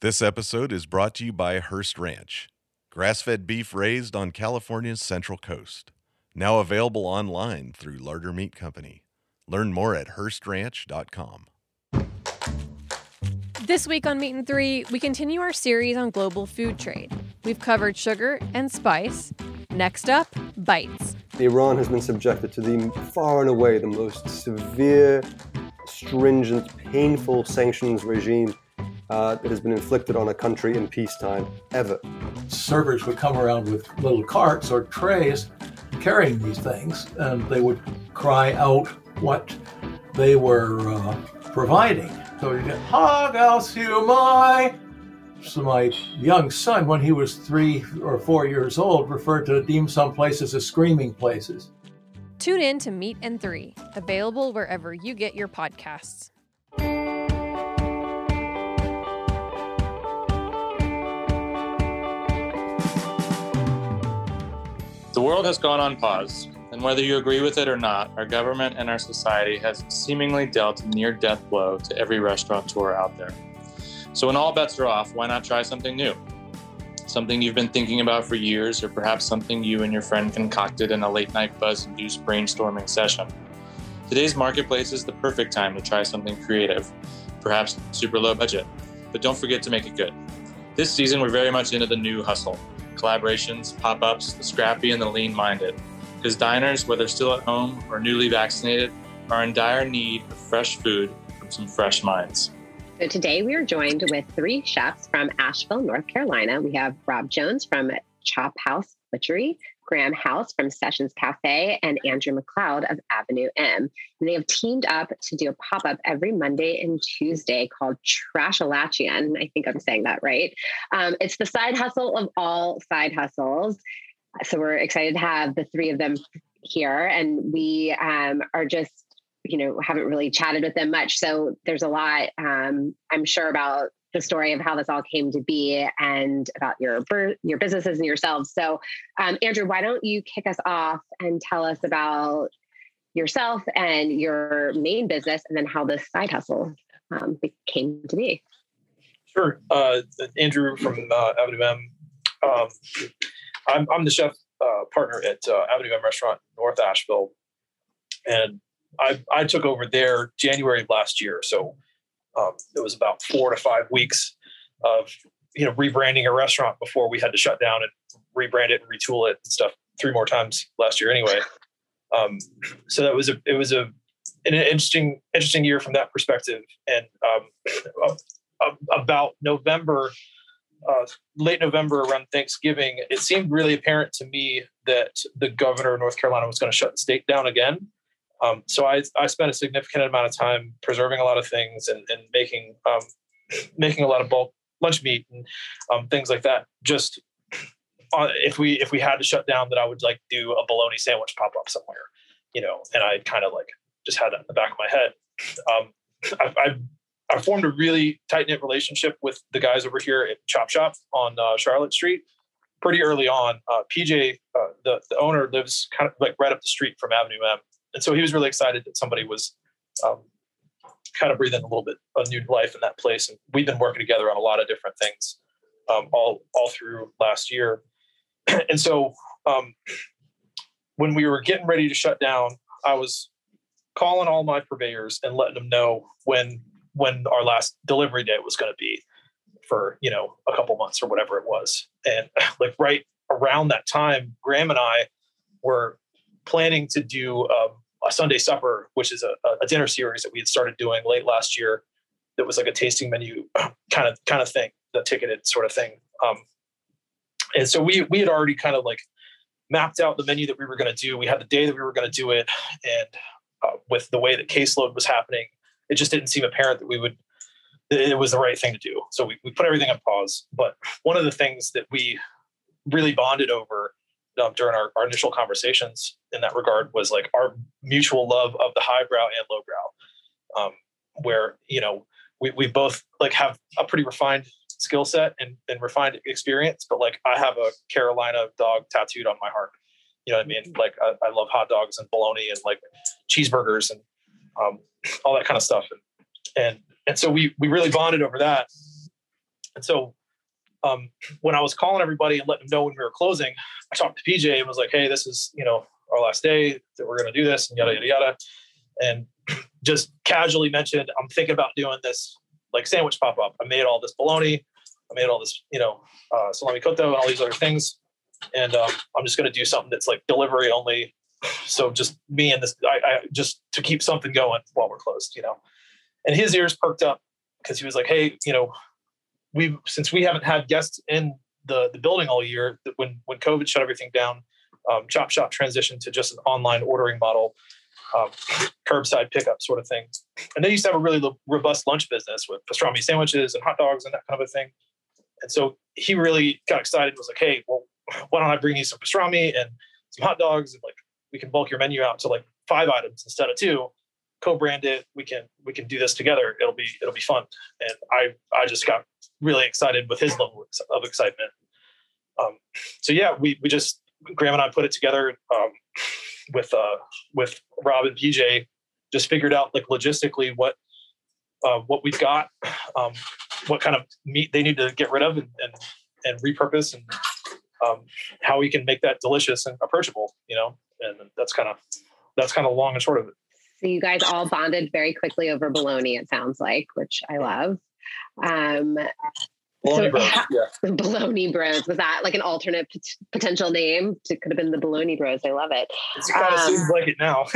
This episode is brought to you by Hearst Ranch, grass-fed beef raised on California's Central Coast. Now available online through Larder Meat Company. Learn more at HearstRanch.com. This week on Meat and Three, we continue our series on global food trade. We've covered sugar and spice. Next up, bites. Iran has been subjected to the far and away the most severe, stringent, painful sanctions regime that has been inflicted on a country in peacetime ever. Servers would come around with little carts or trays carrying these things, and they would cry out what they were providing. So you get, Hag aus Humai. So my young son, when he was 3 or 4 years old, referred to dim sum places as screaming places. Tune in to Meat and Three, available wherever you get your podcasts. The world has gone on pause, and whether you agree with it or not, our government and our society has seemingly dealt a near-death blow to every restaurateur out there. So when all bets are off, why not try something new? Something you've been thinking about for years, or perhaps something you and your friend concocted in a late-night buzz-induced brainstorming session. Today's marketplace is the perfect time to try something creative, perhaps super low budget, but don't forget to make it good. This season, we're very much into the new hustle. Collaborations, pop-ups, the scrappy and the lean-minded. Because diners, whether still at home or newly vaccinated, are in dire need of fresh food from some fresh minds. So today we are joined with 3 chefs from Asheville, North Carolina. We have Rob Jones from Chop House Butchery, Graham House from Sessions Cafe, and Andrew McLeod of Avenue M. And they have teamed up to do a pop-up every Monday and Tuesday called Trashalachian. I think I'm saying that right. It's the side hustle of all side hustles. So we're excited to have the 3 of them here. And we are just, haven't really chatted with them much. So there's a lot, I'm sure, about the story of how this all came to be and about your businesses and yourselves. So Andrew, why don't you kick us off and tell us about yourself and your main business, and then how this side hustle came to be. Sure. Andrew from Avenue M. I'm the chef partner at Avenue M Restaurant in North Asheville. And I took over there January of last year. So it was about 4 to 5 weeks of, rebranding a restaurant before we had to shut down and rebrand it and retool it and stuff 3 more times last year anyway. So it was an interesting year from that perspective. And about November, late November, around Thanksgiving, it seemed really apparent to me that the governor of North Carolina was going to shut the state down again. So I spent a significant amount of time preserving a lot of things and making a lot of bulk lunch meat and things like that. Just if we had to shut down, that I would do a bologna sandwich pop up somewhere, and I kind of just had that in the back of my head. I formed a really tight-knit relationship with the guys over here at Chop Shop on Charlotte Street pretty early on. PJ, the owner, lives kind of right up the street from Avenue M. And so he was really excited that somebody was kind of breathing a little bit of new life in that place. And we've been working together on a lot of different things all through last year. And so when we were getting ready to shut down, I was calling all my purveyors and letting them know when our last delivery date was going to be for, a couple months or whatever it was. And right around that time, Graham and I were planning to do a Sunday supper, which is a dinner series that we had started doing late last year. That was like a tasting menu kind of thing, the ticketed sort of thing. And so we had already kind of mapped out the menu that we were going to do. We had the day that we were going to do it. And with the way that caseload was happening, it just didn't seem apparent that it was the right thing to do. So we put everything on pause. But one of the things that we really bonded over during our initial conversations in that regard was our mutual love of the highbrow and lowbrow, where, we both have a pretty refined skill set and refined experience, but I have a Carolina dog tattooed on my heart. You know what I mean? I love hot dogs and bologna and cheeseburgers and all that kind of stuff. And so we really bonded over that. And so when I was calling everybody and letting them know when we were closing, I talked to PJ and was like, hey, this is, our last day that we're going to do this and yada, yada, yada. And just casually mentioned, I'm thinking about doing this like sandwich pop-up. I made all this bologna. I made all this, salami cotto and all these other things. And I'm just going to do something that's like delivery only. So just me and this, I just to keep something going while we're closed, And his ears perked up because he was like, hey, since we haven't had guests in the building all year, when COVID shut everything down, Chop Shop transitioned to just an online ordering model, curbside pickup sort of thing. And they used to have a really robust lunch business with pastrami sandwiches and hot dogs and that kind of a thing. And so he really got excited and was like, hey, well, why don't I bring you some pastrami and some hot dogs, and like we can bulk your menu out to like 5 items instead of 2, co-brand it. We can do this together. It'll be fun. And I just got really excited with his level of excitement. So yeah, we just, Graham and I put it together with Rob and PJ, just figured out like logistically what we've got, what kind of meat they need to get rid of and repurpose, and how we can make that delicious and approachable, and that's kind of long and short of it. So you guys all bonded very quickly over bologna, it sounds like, which I love. Bologna Bros. Yeah. Bologna Bros. Was that like an alternate potential name? It could have been the Bologna Bros. I love it. It kind of seems like it now.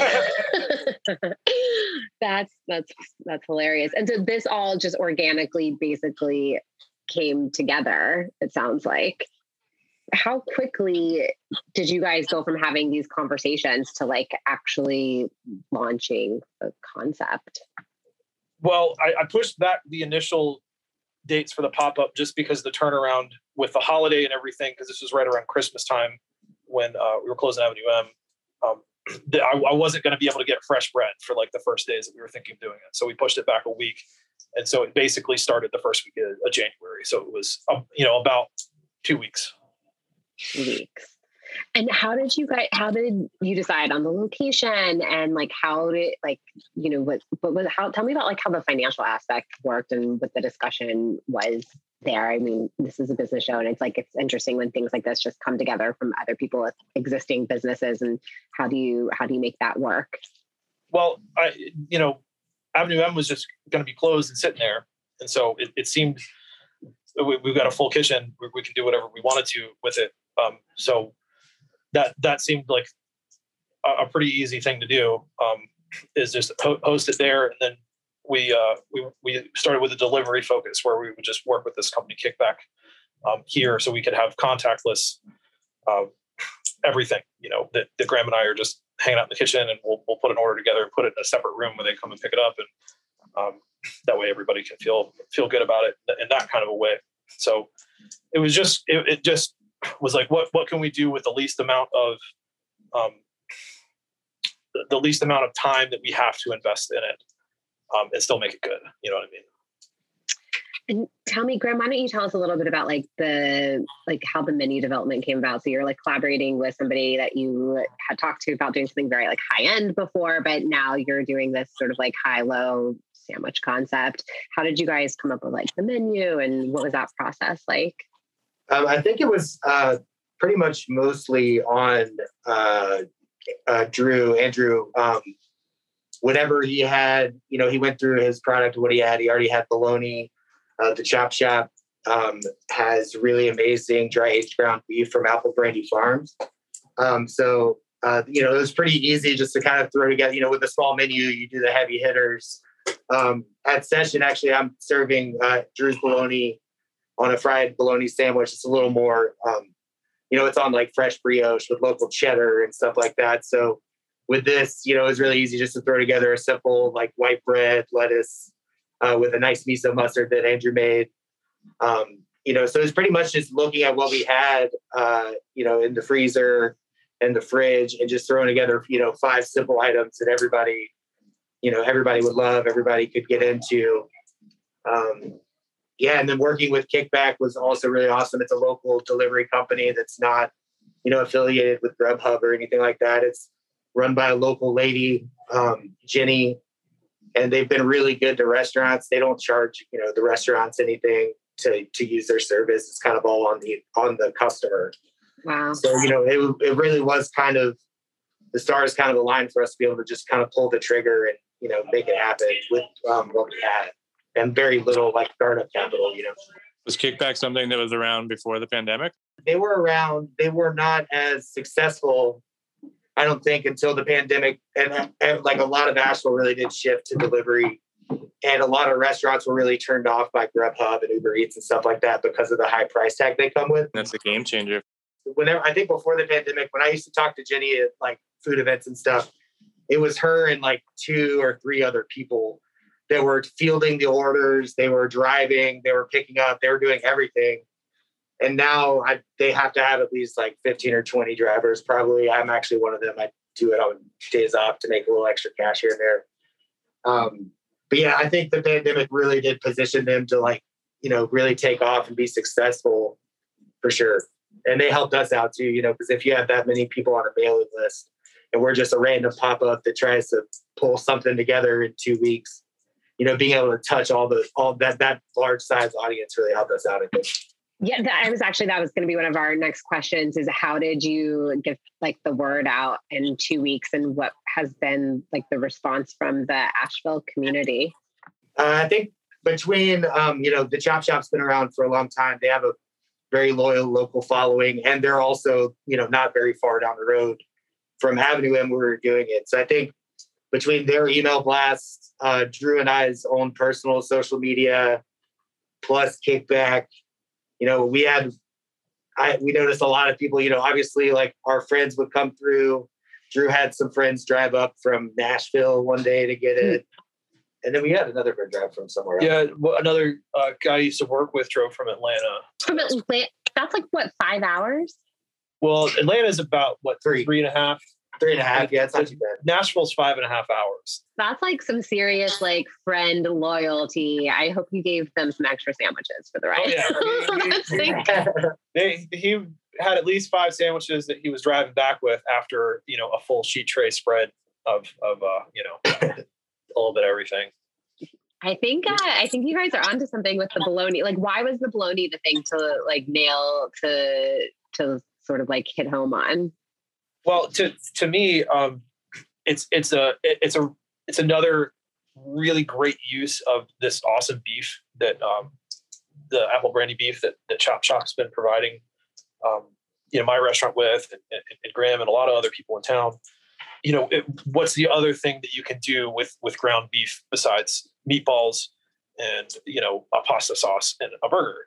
That's hilarious. And so this all just organically basically came together, it sounds like. How quickly did you guys go from having these conversations to like actually launching a concept? Well, I pushed back the initial dates for the pop-up just because the turnaround with the holiday and everything, because this was right around Christmas time when we were closing Avenue M. I wasn't going to be able to get fresh bread for like the first days that we were thinking of doing it. So we pushed it back a week. And so it basically started the first week of January. So it was, about 2 weeks. 2 weeks. And how did you decide on the location, and like, how did tell me about like how the financial aspect worked and what the discussion was there. I mean, this is a business show, and it's interesting when things like this just come together from other people with existing businesses, and how do you make that work? Well, Avenue M was just going to be closed and sitting there. And so it seemed we've got a full kitchen. We can do whatever we wanted to with it. So that seemed like a pretty easy thing to do, is just host it there. And then we started with a delivery focus where we would just work with this company Kickback here, so we could have contactless everything, that Graham and I are just hanging out in the kitchen, and we'll put an order together and put it in a separate room where they come and pick it up. And that way everybody can feel good about it in that kind of a way. So it was just, it just was like, what can we do with the least amount of time that we have to invest in it, and still make it good. You know what I mean? And tell me, Graham, why don't you tell us a little bit about how the menu development came about? So you're like collaborating with somebody that you had talked to about doing something very like high end before, but now you're doing this sort of like high-low sandwich concept. How did you guys come up with like the menu, and what was that process like? I think it was pretty much mostly on Andrew. Whatever he had, he went through his product, what he had. He already had bologna. The Chop Shop has really amazing dry aged ground beef from Apple Brandy Farms. So it was pretty easy just to kind of throw together, with a small menu, you do the heavy hitters. At Session, actually, I'm serving Drew's bologna on a fried bologna sandwich. It's a little more, it's on like fresh brioche with local cheddar and stuff like that. So with this, it was really easy just to throw together a simple like white bread, lettuce, with a nice miso mustard that Andrew made. So it's pretty much just looking at what we had, in the freezer and the fridge, and just throwing together, 5 simple items that everybody would love, everybody could get into. And then working with Kickback was also really awesome. It's a local delivery company that's not, affiliated with Grubhub or anything like that. It's run by a local lady, Jenny, and they've been really good to restaurants. They don't charge, the restaurants anything to use their service. It's kind of all on the customer. Wow. So, it really was kind of, the stars kind of aligned for us to be able to just kind of pull the trigger and, make it happen with what we had and very little like startup capital, Was Kickback something that was around before the pandemic? They were around. They were not as successful, I don't think, until the pandemic. And like a lot of Asheville really did shift to delivery. And a lot of restaurants were really turned off by Grubhub and Uber Eats and stuff like that because of the high price tag they come with. That's a game changer. I think before the pandemic, when I used to talk to Jenny at like food events and stuff, it was her and like 2 or 3 other people that were fielding the orders. They were driving, they were picking up, they were doing everything. And now they have to have at least like 15 or 20 drivers. Probably I'm actually one of them. I do it on days off to make a little extra cash here and there. But yeah, I think the pandemic really did position them to like, really take off and be successful for sure. And they helped us out too, because if you have that many people on a mailing list and we're just a random pop-up that tries to pull something together in 2 weeks, being able to touch all that large size audience really helped us out, I think. Yeah, that was going to be one of our next questions is how did you get like the word out in 2 weeks and what has been like the response from the Asheville community? I think between, the Chop Shop's been around for a long time. They have a very loyal local following, and they're also, not very far down the road from Avenue M where we were doing it. So I think between their email blasts, Drew and I's own personal social media, plus Kickback, we noticed a lot of people, obviously like our friends would come through. Drew had some friends drive up from Nashville one day to get it. And then we had another friend drive from somewhere else. Yeah, well, another guy I used to work with drove from Atlanta. From Atlanta? That's like, what, 5 hours? Well, Atlanta's about, what, 3.5? 3.5, yeah, it's not too bad. Nashville's 5.5 hours. That's like some serious like friend loyalty. I hope you gave them some extra sandwiches for the ride. Oh, yeah. He had at least 5 sandwiches that he was driving back with after, a full sheet tray spread of a little bit of everything. I think you guys are onto something with the bologna. Like, why was the bologna the thing to like nail to sort of like hit home on? Well, to me, it's another really great use of this awesome beef that the apple brandy beef that Chop Shop's been providing, my restaurant with and Graham and a lot of other people in town. What's the other thing that you can do with ground beef besides meatballs and a pasta sauce and a burger?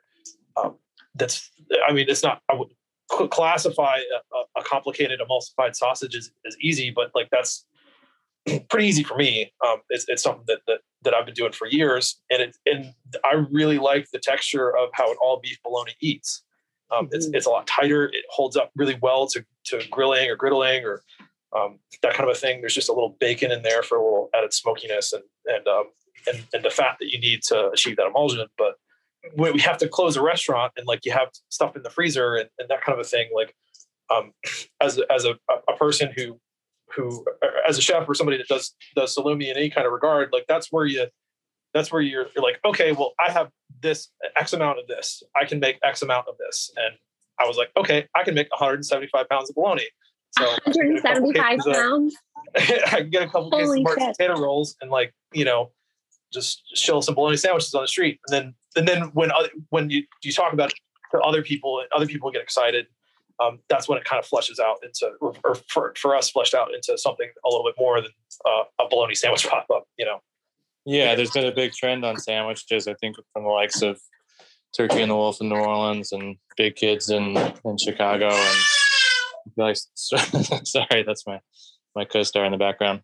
It's not. I would classify a complicated emulsified sausage as easy, but like that's pretty easy for me. It's something that I've been doing for years, and I really like the texture of how an all beef bologna eats. It's a lot tighter. It holds up really well to grilling or griddling or that kind of a thing. There's just a little bacon in there for a little added smokiness and the fat that you need to achieve that emulsion. But when we have to close a restaurant and like you have stuff in the freezer and that kind of a thing, like as a person who as a chef or somebody that does salumi in any kind of regard, like that's where you're like, okay, well, I have this X amount of this. I can make X amount of this. And I was like, okay, I can make 175 pounds of bologna. So 175 pounds? I can get a couple cases of Mark's potato rolls and just chill some bologna sandwiches on the street. And then when you talk about it to other people and other people get excited, that's when it kind of fleshes out into, or for us, fleshed out into something a little bit more than a bologna sandwich pop-up, Yeah, there's been a big trend on sandwiches, I think, from the likes of Turkey and the Wolf in New Orleans and Big Kids in Chicago. And I feel like, sorry, that's my co-star in the background.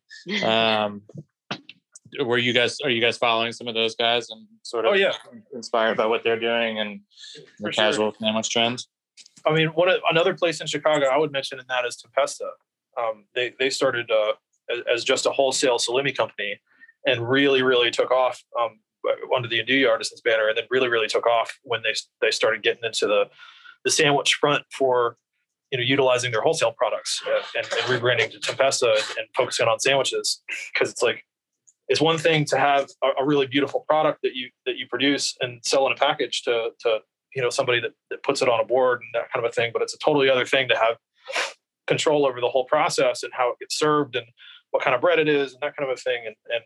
Are you guys following some of those guys and sort of inspired by what they're doing and the casual sandwich trends? I mean, another place in Chicago I would mention in that is Tempesta. They started as just a wholesale salumi company and really, really took off under the Andouille Artisans banner, and then really, really took off when they started getting into the sandwich front for utilizing their wholesale products and rebranding to Tempesta and focusing on sandwiches, because it's like it's one thing to have a really beautiful product that you produce and sell in a package to somebody that puts it on a board and that kind of a thing, but it's a totally other thing to have control over the whole process and how it gets served and what kind of bread it is and that kind of a thing.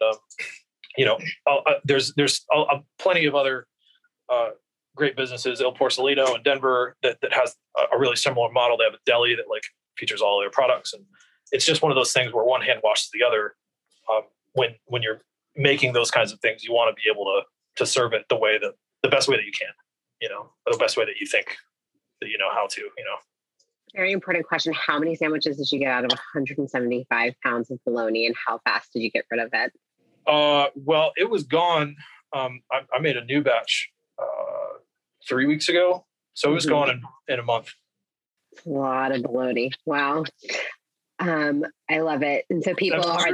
There's plenty of other great businesses, Il Porcelino in Denver, that has a really similar model. They have a deli that like features all their products, and it's just one of those things where one hand washes the other. When you're making those kinds of things, you want to be able to serve it the best way that you can, or the best way that you think that you know how to. Very important question. How many sandwiches did you get out of 175 pounds of bologna, and how fast did you get rid of it? Well, it was gone. I made a new batch 3 weeks ago, so it was gone in a month. A lot of bologna. Wow. I love it. And so people are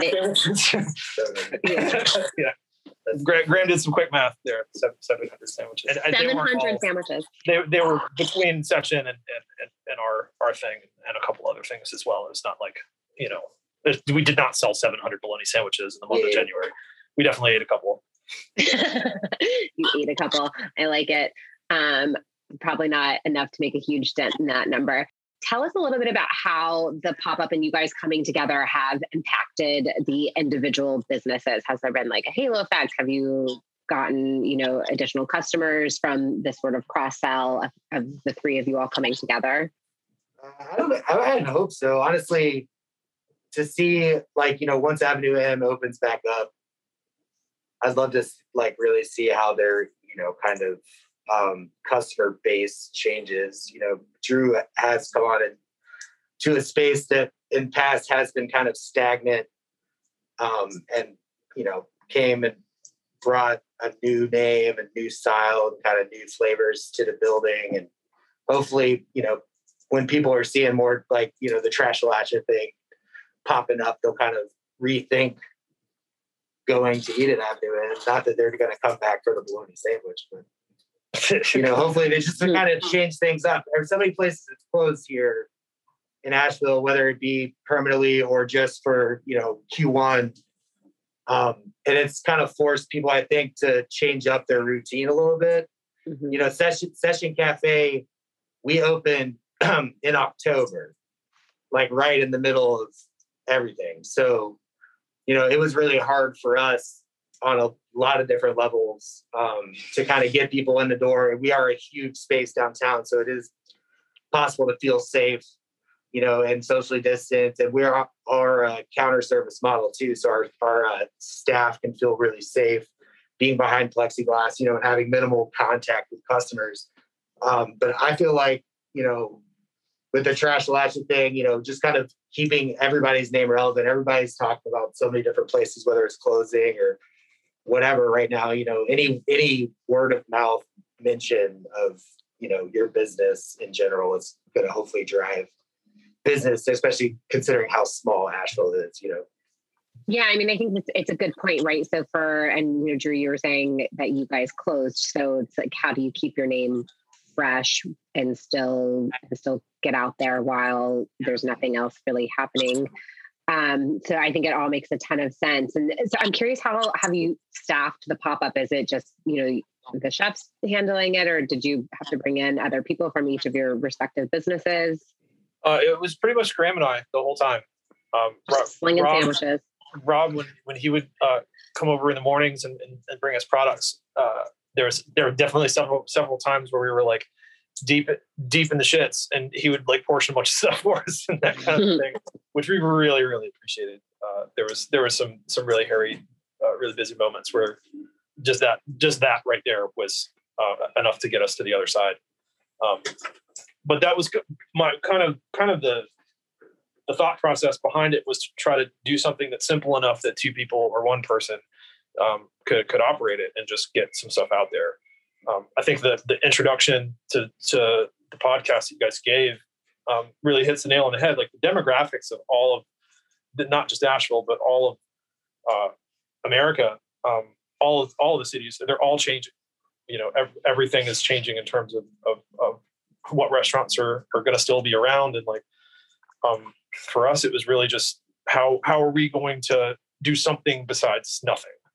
yeah. Graham did some quick math there. 700 sandwiches. And 700 sandwiches. They were between Session and our thing and a couple other things as well. It's not like, we did not sell 700 bologna sandwiches in the month of January. We definitely ate a couple. You ate a couple. I like it. Probably not enough to make a huge dent in that number. Tell us a little bit about how the pop-up and you guys coming together have impacted the individual businesses. Has there been like a halo effect? Have you gotten, additional customers from this sort of cross-sell of the three of you all coming together? I hadn't hoped so. Honestly, to see once Avenue M opens back up, I'd love to really see how their, kind of customer base changes. Drew has come on to a space that in past has been kind of stagnant, and came and brought a new name and new style and kind of new flavors to the building. And hopefully, when people are seeing more the Trash Latcha thing popping up, they'll kind of rethink going to eat at Avenue. And not that they're going to come back for the bologna sandwich, but hopefully they just kind of change things up. There's so many places that's closed here in Asheville, whether it be permanently or just for, Q1. And it's kind of forced people, I think, to change up their routine a little bit. Session Cafe, we opened in October, right in the middle of everything. So, it was really hard for us on a lot of different levels to kind of get people in the door. We are a huge space downtown, so it is possible to feel safe, and socially distant. And we are a counter service model too, so our staff can feel really safe being behind plexiglass, and having minimal contact with customers. But I feel like, with the Trash Latcha thing, just kind of keeping everybody's name relevant. Everybody's talking about so many different places, whether it's closing or whatever right now, any word of mouth mention of, your business in general is going to hopefully drive business, especially considering how small Asheville is, Yeah, I mean, I think it's a good point, right? So Drew, you were saying that you guys closed. So it's like, how do you keep your name fresh and still get out there while there's nothing else really happening? So I think it all makes a ton of sense. And so I'm curious, how have you staffed the pop-up? Is it just, the chefs handling it, or did you have to bring in other people from each of your respective businesses? It was pretty much Graham and I the whole time. Slinging sandwiches. Rob, when he would come over in the mornings and bring us products, there were definitely several times where we were like deep in the shits, and he would portion a bunch of stuff for us and that kind of thing, which we really, really appreciated. There was some really hairy, really busy moments where just that right there was enough to get us to the other side. But that was my kind of the thought process behind it, was to try to do something that's simple enough that two people or one person could operate it and just get some stuff out there. I think the introduction to the podcast you guys gave really hits the nail on the head. Like the demographics of all of not just Asheville, but all of America, all of the cities, they're all changing. Everything is changing in terms of what restaurants are going to still be around. And for us, it was really just how are we going to do something besides nothing?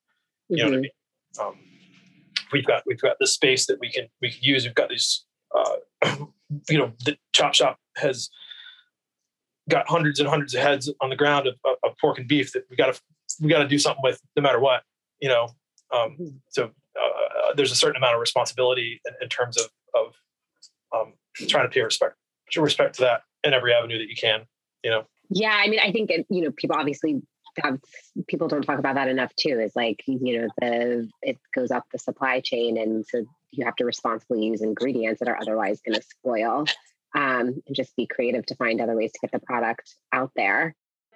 You know what I mean? We've got the space that we can use. We've got these, the Chop Shop has got hundreds and hundreds of heads on the ground of pork and beef that we got to do something with no matter what, So there's a certain amount of responsibility in terms of trying to pay respect to that in every avenue that you can, Yeah. I mean, I think, people obviously people don't talk about that enough too, is like, it goes up the supply chain. And so you have to responsibly use ingredients that are otherwise going to spoil, and just be creative to find other ways to get the product out there.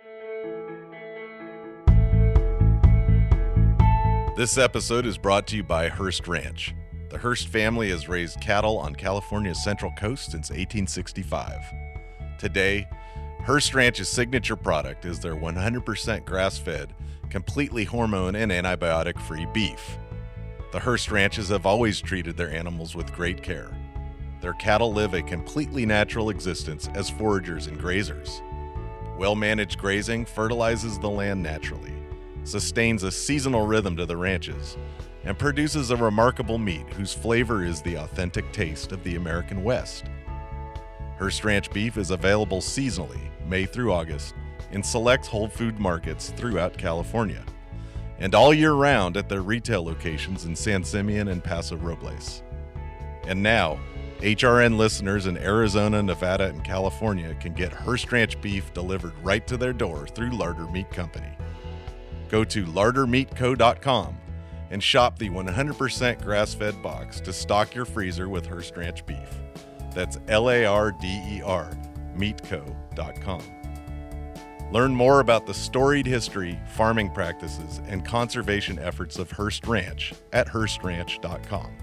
This episode is brought to you by Hearst Ranch. The Hearst family has raised cattle on California's Central Coast since 1865. Today, Hearst Ranch's signature product is their 100% grass-fed, completely hormone and antibiotic-free beef. The Hearst Ranches have always treated their animals with great care. Their cattle live a completely natural existence as foragers and grazers. Well-managed grazing fertilizes the land naturally, sustains a seasonal rhythm to the ranches, and produces a remarkable meat whose flavor is the authentic taste of the American West. Hearst Ranch beef is available seasonally, May through August, in select Whole Food markets throughout California, and all year round at their retail locations in San Simeon and Paso Robles. And now, HRN listeners in Arizona, Nevada, and California can get Hearst Ranch beef delivered right to their door through Larder Meat Company. Go to lardermeatco.com and shop the 100% grass-fed box to stock your freezer with Hearst Ranch beef. That's LARDER, meatco.com. Learn more about the storied history, farming practices, and conservation efforts of Hearst Ranch at HearstRanch.com.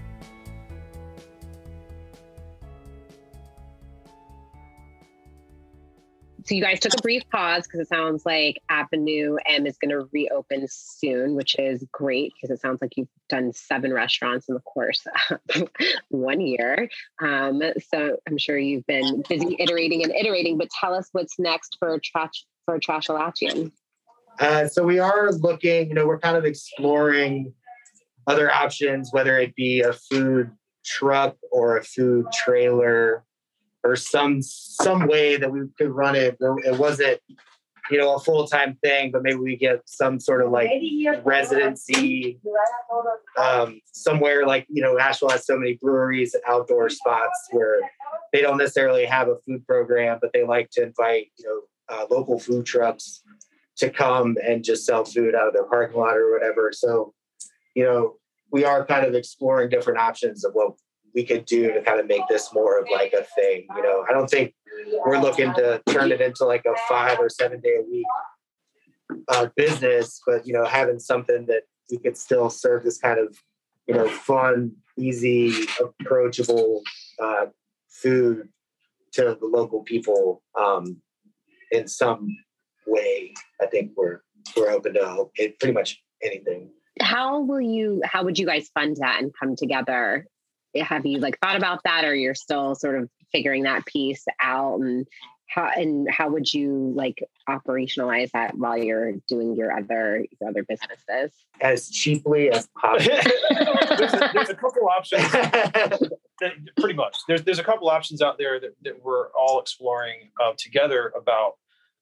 So you guys took a brief pause because it sounds like Avenue M is going to reopen soon, which is great because it sounds like you've done 7 restaurants in the course of 1 year. So I'm sure you've been busy iterating, but tell us what's next for Trashalachian. So we are looking, we're kind of exploring other options, whether it be a food truck or a food trailer, or some way that we could run it. It wasn't, a full-time thing, but maybe we get some sort of like residency somewhere like, Asheville has so many breweries and outdoor spots where they don't necessarily have a food program, but they like to invite, local food trucks to come and just sell food out of their parking lot or whatever. So, we are kind of exploring different options of what we could do to kind of make this more of like a thing. I don't think we're looking to turn it into like a 5 or 7 day a week business, but having something that we could still serve this kind of fun, easy, approachable food to the local people in some way. I think we're open to pretty much anything. How would you guys fund that and come together? Have you thought about that, or you're still sort of figuring that piece out? And how would you operationalize that while you're doing your other businesses? As cheaply as possible. there's a couple options. Pretty much. There's a couple options out there that we're all exploring together about.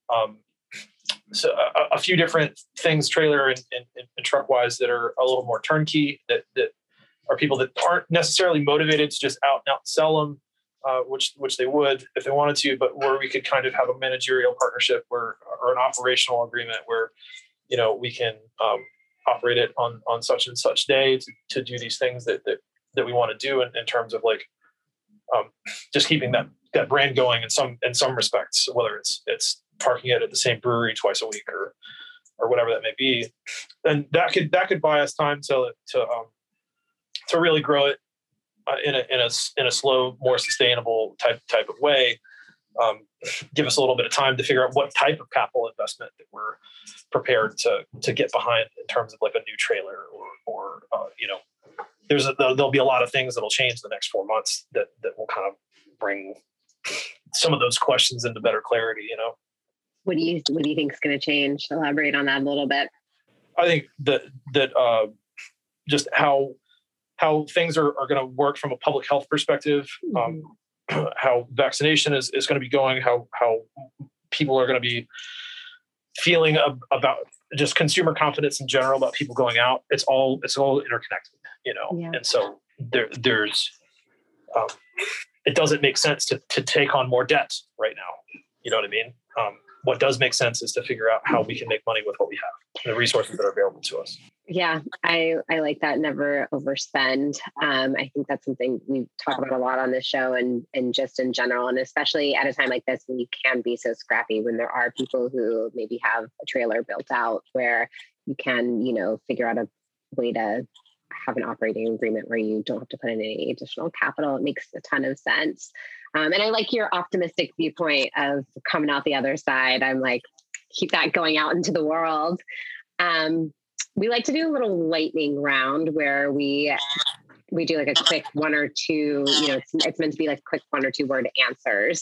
So a few different things, trailer and truck wise, that are a little more turnkey, that are people that aren't necessarily motivated to just out and out sell them, which they would if they wanted to, but where we could kind of have a managerial partnership or an operational agreement where, we can operate it on such and such day to do these things that we want to do in terms of just keeping that brand going in some respects, whether it's parking it at the same brewery twice a week or whatever that may be. And that could buy us time to really grow it in a slow, more sustainable type of way. Give us a little bit of time to figure out what type of capital investment that we're prepared to get behind in terms of a new trailer or there'll be a lot of things that'll change the next 4 months that will kind of bring some of those questions into better clarity. What do you think is going to change? Elaborate on that a little bit. I think that just how things are going to work from a public health perspective, how vaccination is going to be going, how people are going to be feeling about just consumer confidence in general about people going out. It's all interconnected, and so there's it doesn't make sense to take on more debt right now. You know what I mean? What does make sense is to figure out how we can make money with what we have and the resources that are available to us. Yeah, I like that. Never overspend. I think that's something we talk about a lot on this show and just in general, and especially at a time like this when you can be so scrappy, when there are people who maybe have a trailer built out where you can, figure out a way to have an operating agreement where you don't have to put in any additional capital. It makes a ton of sense. And I like your optimistic viewpoint of coming out the other side. I'm like, keep that going out into the world. We like to do a little lightning round where we do like a quick one or two, it's meant to be like quick 1 or 2 word answers.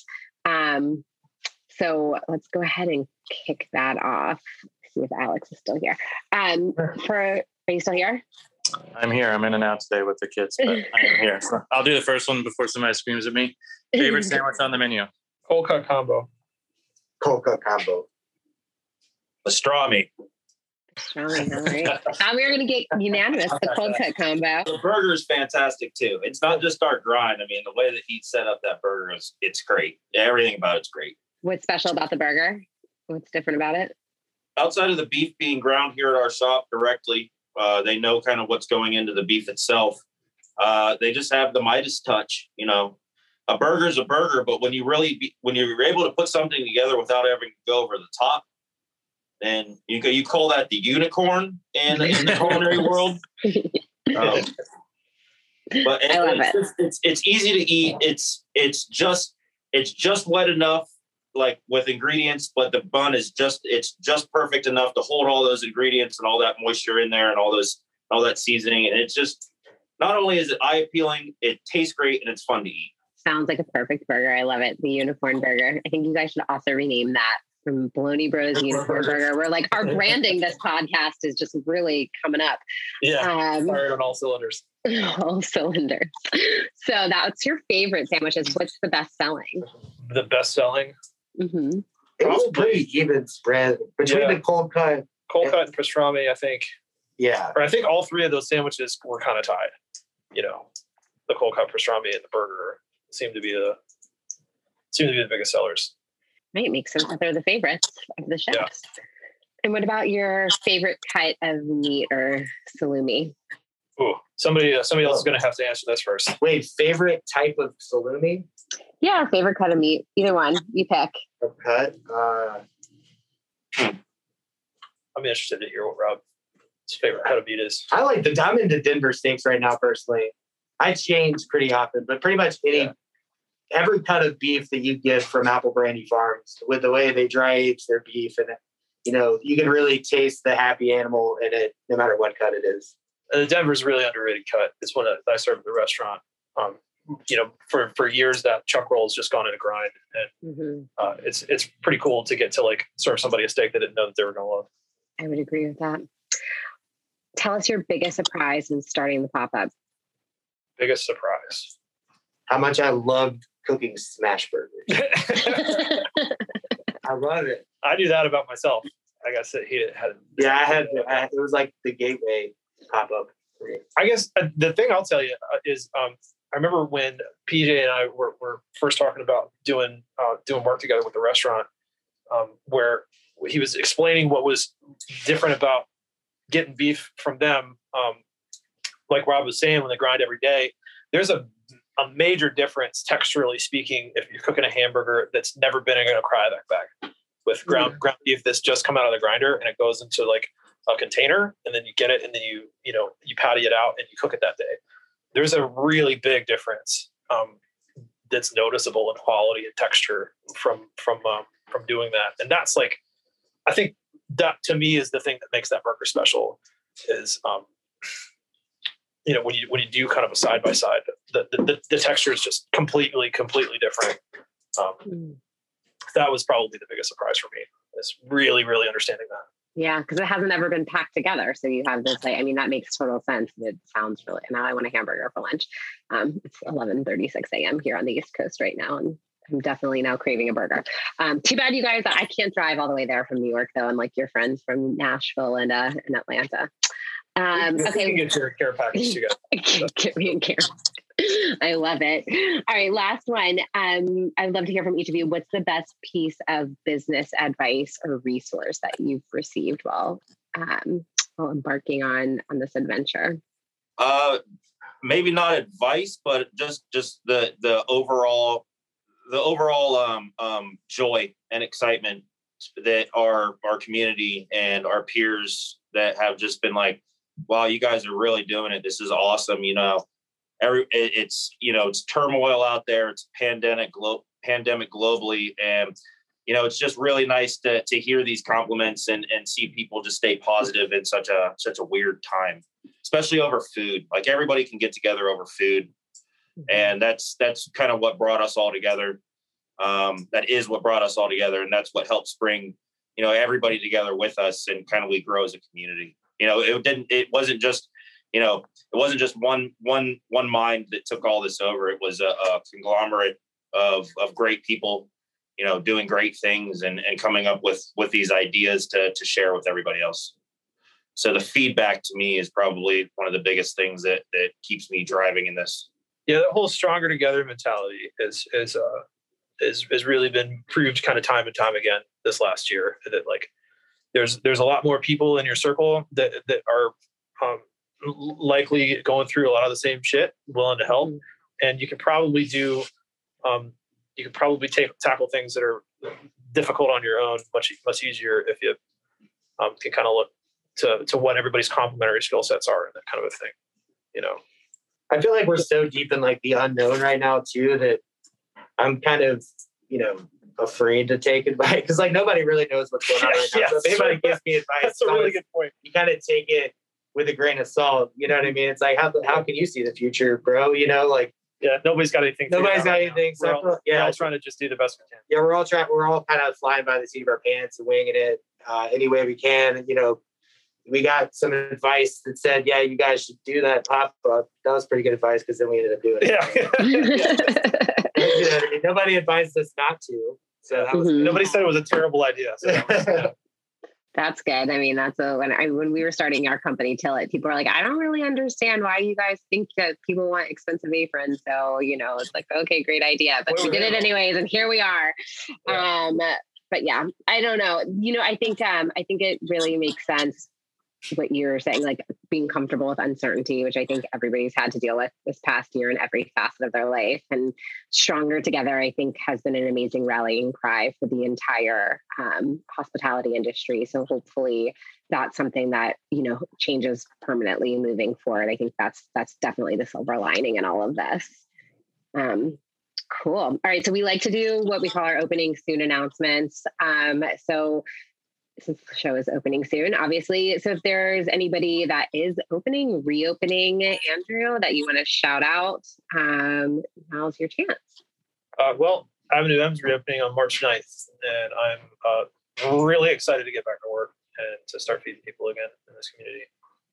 So let's go ahead and kick that off. See if Alex is still here. Are you still here? I'm here. I'm in and out today with the kids, but I am here. So I'll do the first one before somebody screams at me. Favorite sandwich on the menu? Cold cut combo. Cold cut combo. Pastrami. Pastrami, all right. Thought we were going to get unanimous, the cold cut combo. The burger is fantastic too. It's not just our grind. I mean, the way that he set up that burger it's great. Everything about it's great. What's special about the burger? What's different about it? Outside of the beef being ground here at our shop directly, they know kind of what's going into the beef itself. They just have the Midas touch. A burger is a burger, but when you're able to put something together without having to go over the top, then you call that the unicorn in the culinary world. But I love it. It's easy to eat. It's just wet enough, like with ingredients, but the bun is just perfect enough to hold all those ingredients and all that moisture in there and all that seasoning. And it's just, not only is it eye appealing, it tastes great and it's fun to eat. Sounds like a perfect burger. I love it. The unicorn burger. I think you guys should also rename that from Bologna Bros Unicorn Burger. We're like, our branding this podcast is just really coming up. Yeah. Firing on all cylinders. All cylinders. So that's your favorite sandwiches. What's the best selling? The best selling? Mm-hmm. It was pretty even spread between the cold cut and pastrami, I think. Yeah. Or I think all 3 of those sandwiches were kind of tied. The cold cut, pastrami, and the burger seem to be the biggest sellers. Right, makes sense that they're the favorites of the chefs. Yeah. And what about your favorite cut of meat or salumi? Ooh, somebody else is going to have to answer this first. Wait, favorite type of salumi? Yeah, favorite cut of meat. Either one, you pick. A cut. I'm interested to hear what Rob's favorite cut of meat is. I'm into Denver steaks right now, personally. I change pretty often, but pretty much every cut of beef that you get from Apple Brandy Farms, with the way they dry age their beef, and you can really taste the happy animal in it, no matter what cut it is. The Denver's really underrated cut. It's one that I serve at the restaurant. For years that chuck roll has just gone in a grind, and it's pretty cool to get to like serve somebody a steak they didn't know that they were going to love. I would agree with that. Tell us your biggest surprise in starting the pop-up. Biggest surprise. How much I loved cooking smash burgers. I love it. I knew that about myself. I guess that he had. Yeah, it was like the gateway pop-up. I guess the thing I'll tell you is I remember when PJ and I were first talking about doing work together with the restaurant, where he was explaining what was different about getting beef from them. Like Rob was saying, when they grind every day, there's a major difference texturally speaking if you're cooking a hamburger that's never been in a cryovac bag with ground beef that's just come out of the grinder and it goes into like a container, and then you get it and then you patty it out and you cook it that day. There's a really big difference that's noticeable in quality and texture from doing that. And that's like, I think that to me is the thing that makes that burger special is, when you do kind of a side by side, the texture is just completely different. That was probably the biggest surprise for me, is really, really understanding that. Yeah, because it hasn't ever been packed together. So you have this, like, I mean, that makes total sense. It sounds really, now I want a hamburger for lunch. It's 11:36 a.m. here on the East Coast right now. And I'm definitely now craving a burger. Too bad you guys, I can't drive all the way there from New York though. And like your friends from Nashville and Atlanta. Okay. You can get your care package together. Get me a care. I love it. All right, last one. I'd love to hear from each of you. What's the best piece of business advice or resource that you've received while embarking on this adventure? Maybe not advice, but just the overall joy and excitement that our community and our peers that have just been like, wow, you guys are really doing it. This is awesome. It's turmoil out there. It's pandemic globally. And, it's just really nice to hear these compliments and see people just stay positive in such a weird time, especially over food. Like everybody can get together over food. And that's kind of what brought us all together. That is what brought us all together. And that's what helps bring, everybody together with us, and kind of we grow as a community. It wasn't just one mind that took all this over. It was a conglomerate of great people, doing great things and coming up with these ideas to share with everybody else. So the feedback to me is probably one of the biggest things that keeps me driving in this. Yeah, that whole stronger together mentality is really been proved kind of time and time again this last year. That like there's a lot more people in your circle that are likely going through a lot of the same shit, willing to help, and you can probably tackle things that are difficult on your own much easier if you can kind of look to what everybody's complementary skill sets are and that kind of a thing. I feel like we're so deep in like the unknown right now too that I'm kind of afraid to take advice because like nobody really knows what's going on right now. So if anybody gives me advice, that's a really good point. You kind of take it with a grain of salt. You know what I mean? It's like how can you see the future, bro? Yeah, nobody's got anything. Nobody's got anything. We're all trying to just do the best we can. Yeah, we're all kind of flying by the seat of our pants and winging it any way we can. We got some advice that said, yeah, you guys should do that pop-up. That was pretty good advice because then we ended up doing it. Yeah. Nobody advised us not to. So that was nobody said it was a terrible idea. So that was, That's good. I mean, when we were starting our company, Till It, people were like, I don't really understand why you guys think that people want expensive aprons. So, it's like, okay, great idea. But we did it anyways, and here we are. Yeah. But yeah, I don't know. I think it really makes sense what you're saying, like being comfortable with uncertainty, which I think everybody's had to deal with this past year in every facet of their life. And Stronger Together, I think, has been an amazing rallying cry for the entire hospitality industry. So hopefully that's something that, changes permanently moving forward. I think that's definitely the silver lining in all of this. Cool. All right. So we like to do what we call our opening soon announcements. So since the show is opening soon, obviously. So if there's anybody that is reopening, Andrew, that you want to shout out, now's your chance. Well, Avenue M's reopening on March 9th, and I'm really excited to get back to work and to start feeding people again in this community.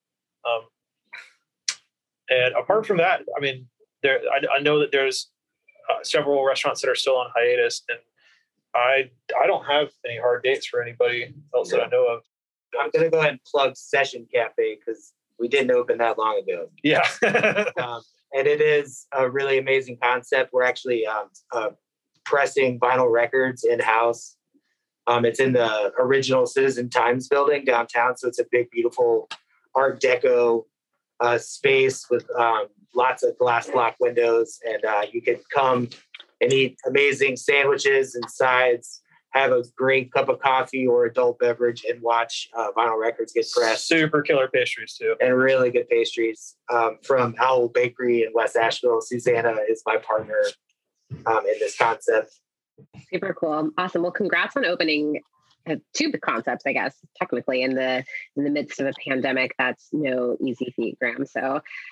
And apart from that, I mean, I know that there's several restaurants that are still on hiatus, and I don't have any hard dates for anybody else that I know of. I'm going to go ahead and plug Session Cafe because we didn't open that long ago. Yeah. And it is a really amazing concept. We're actually pressing vinyl records in-house. It's in the original Citizen Times building downtown. So it's a big, beautiful Art Deco space with lots of glass block windows. And you can come and eat amazing sandwiches and sides, have a great cup of coffee or adult beverage, and watch vinyl records get pressed. Super killer pastries, too. And really good pastries from Owl Bakery in West Asheville. Susanna is my partner in this concept. Super cool. Awesome. Well, congrats on opening two concepts, I guess, technically in the midst of a pandemic. That's no easy feat, Graham. So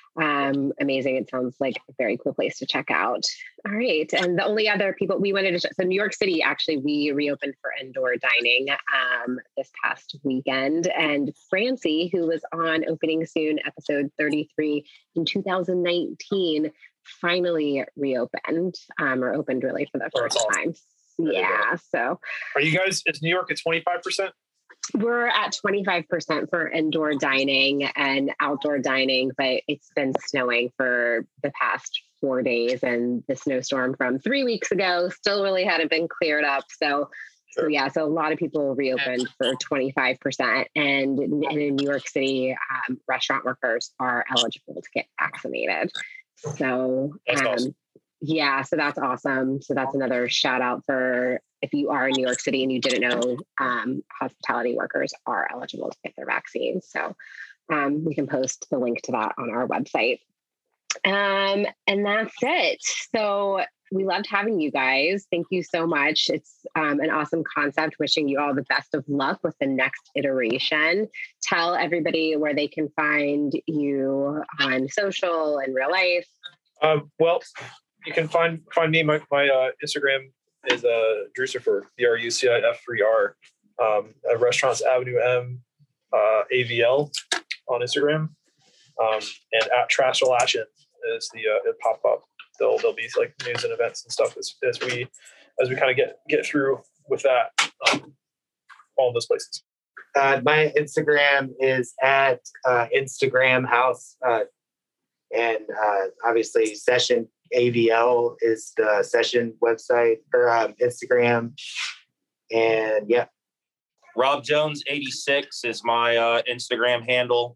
Amazing. It sounds like a very cool place to check out. All right. And the only other people we wanted to, so New York City, actually, we reopened for indoor dining this past weekend. And Francie, who was on Opening Soon, episode 33 in 2019, finally reopened or opened really for the first time. Yeah. So are you guys, is New York at 25%? We're at 25% for indoor dining and outdoor dining, but it's been snowing for the past 4 days, and the snowstorm from 3 weeks ago still really hadn't been cleared up. So a lot of people reopened for 25%. And in New York City, restaurant workers are eligible to get vaccinated. So awesome. Yeah, so that's awesome. So that's another shout out for if you are in New York City and you didn't know, hospitality workers are eligible to get their vaccines. So we can post the link to that on our website. And that's it. So we loved having you guys. Thank you so much. It's an awesome concept. Wishing you all the best of luck with the next iteration. Tell everybody where they can find you on social and real life. Well, you can find me. My Instagram is Drucifer, DRUCIF3R. At Restaurants Avenue M, AVL on Instagram, and at Trashalachen is the pop up. There'll be like news and events and stuff as we kind of get through with that. All of those places. My Instagram is at Instagram House, and obviously Session AVL is the Session website or Instagram, and yeah. Rob Jones 86 is my Instagram handle.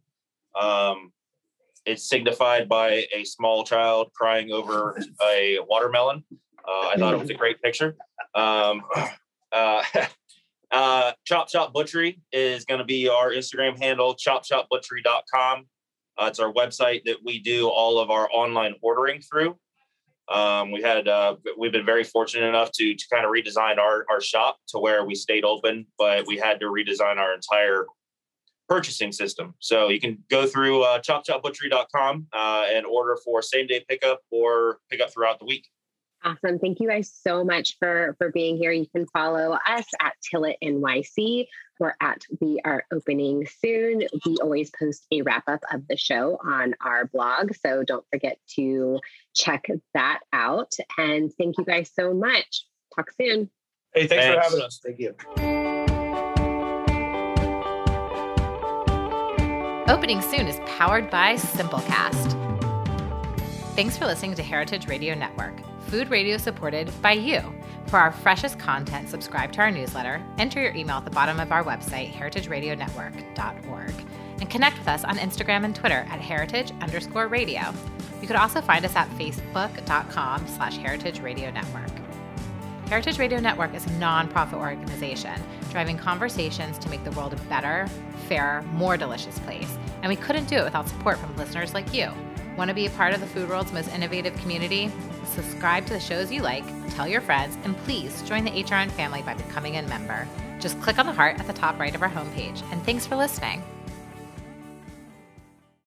It's signified by a small child crying over a watermelon. I thought it was a great picture. Chop Shop Butchery is going to be our Instagram handle, chopshopbutchery.com. It's our website that we do all of our online ordering through. We've been very fortunate enough to kind of redesign our shop to where we stayed open, but we had to redesign our entire purchasing system. So you can go through chopshopbutchery.com and order for same day pickup or pick up throughout the week. Awesome. Thank you guys so much for being here. You can follow us at Tillet NYC. We're at We Are Opening Soon. We always post a wrap up of the show on our blog. So don't forget to check that out. And thank you guys so much. Talk soon. Hey, thanks for having us. Thank you. Opening Soon is powered by Simplecast. Thanks for listening to Heritage Radio Network, food radio supported by you. For our freshest content, subscribe to our newsletter, enter your email at the bottom of our website, heritageradionetwork.org, and connect with us on Instagram and Twitter at heritage_radio. You could also find us at facebook.com/Heritage Radio Network. Heritage Radio Network is a nonprofit organization driving conversations to make the world a better, fairer, more delicious place. And we couldn't do it without support from listeners like you. Want to be a part of the food world's most innovative community? Subscribe to the shows you like, tell your friends, and please join the HRN family by becoming a member. Just click on the heart at the top right of our homepage. And thanks for listening.